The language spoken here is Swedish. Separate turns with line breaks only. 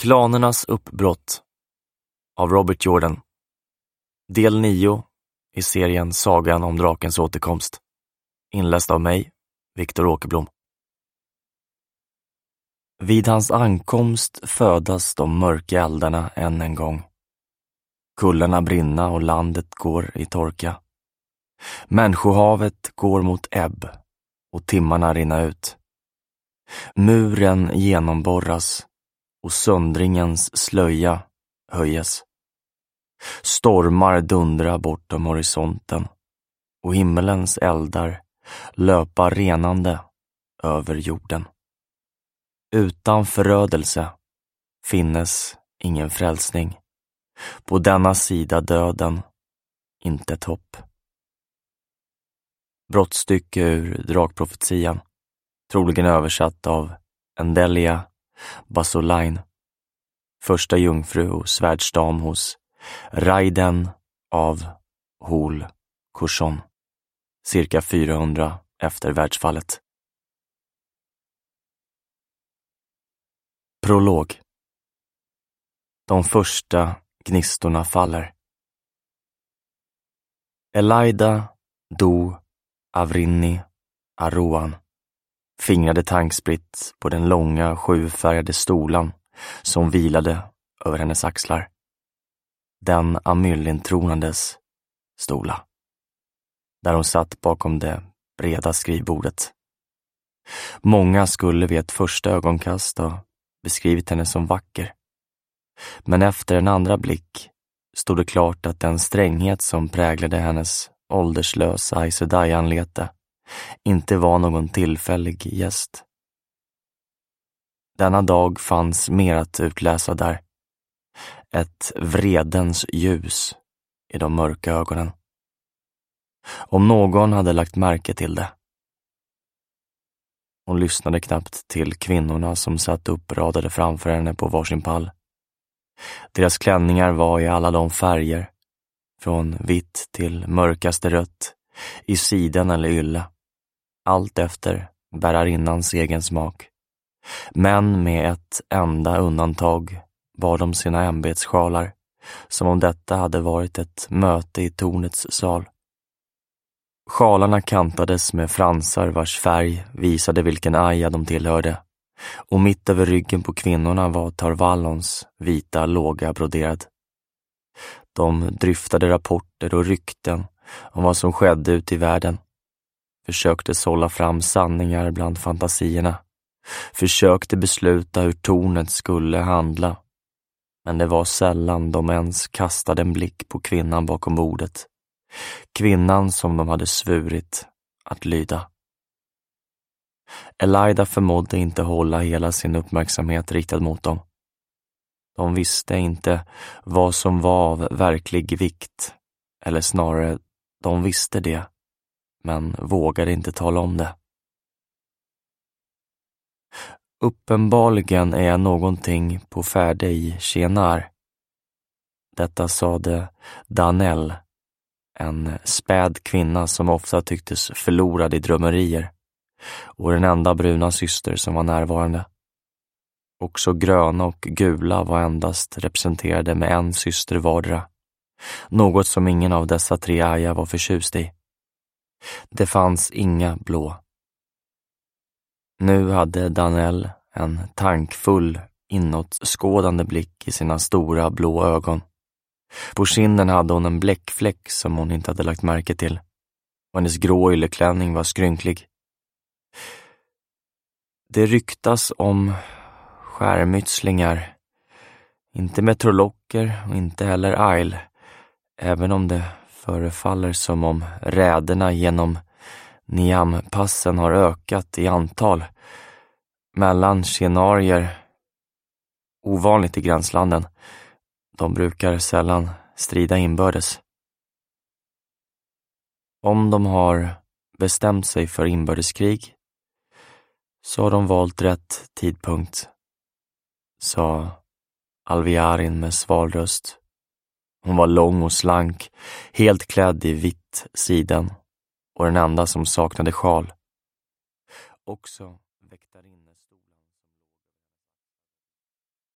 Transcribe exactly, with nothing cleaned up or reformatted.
Klanernas uppbrott av Robert Jordan. Del nio i serien Sagan om drakens återkomst. Inläst av mig, Viktor Åkerblom. Vid hans ankomst födas de mörka eldarna än en gång. Kullarna brinna och landet går i torka. Människohavet går mot ebb och timmarna rinna ut. Muren genomborras och söndringens slöja höjes. Stormar dundra bortom horisonten och himmelens eldar löpa renande över jorden. Utan förödelse finnes ingen frälsning. På denna sida döden inte ett hopp. Brottstycke ur Drakprofetian, troligen översatt av Endelia Basolain, första jungfru och svärdsdam hos Raiden av Hol Kurson, cirka fyrahundra efter världsfallet. Prolog. De första gnistorna faller. Elaida do Avrinni Aroan fingrade tankspritt på den långa sjufärgade stolan som vilade över hennes axlar. Den Amyllin-tronandes stola, där hon satt bakom det breda skrivbordet. Många skulle vid ett första ögonkast ha beskrivit henne som vacker. Men efter en andra blick stod det klart att den stränghet som präglade hennes ålderslösa Aes Sedai-anlete inte var någon tillfällig gäst. Denna dag fanns mer att utläsa där. Ett vredens ljus i de mörka ögonen. Om någon hade lagt märke till det. Hon lyssnade knappt till kvinnorna som satt uppradade framför henne på varsin pall. Deras klänningar var i alla de färger, från vitt till mörkaste rött, i siden eller ylle, allt efter bärarinnans egen smak. Men med ett enda undantag bar de sina ämbetssjalar, som om detta hade varit ett möte i tornets sal. Sjalarna kantades med fransar vars färg visade vilken aja de tillhörde, och mitt över ryggen på kvinnorna var Tarvallons vita låga broderad. De dryftade rapporter och rykten om vad som skedde ute i världen, försökte sålla fram sanningar bland fantasierna, försökte besluta hur tornet skulle handla, men det var sällan de ens kastade en blick på kvinnan bakom bordet, kvinnan som de hade svurit att lyda. Elaida förmådde inte hålla hela sin uppmärksamhet riktad mot dem. De visste inte vad som var av verklig vikt, eller snarare, de visste det, men vågade inte tala om det. Uppenbarligen är någonting på färde i Shenar. Detta sade Danell, en späd kvinna som ofta tycktes förlorad i drömmerier, och den enda bruna syster som var närvarande. Också gröna och gula var endast representerade med en syster vardera, något som ingen av dessa tre aja var förtjust i. Det fanns inga blå. Nu hade Danell en tankfull, inåtskådande blick i sina stora blå ögon. På kinden hade hon en bläckfläck som hon inte hade lagt märke till, och hennes grå ylleklänning var skrynklig. Det ryktas om skärmytslingar, inte metrolocker och inte heller Ail, även om det förefaller som om räderna genom Niam-passen har ökat i antal mellan scenarier, ovanligt i gränslanden. De brukar sällan strida inbördes. Om de har bestämt sig för inbördeskrig så har de valt rätt tidpunkt, sa Alviarin med sval röst. Hon var lång och slank, helt klädd i vitt siden och den enda som saknade sjal. Också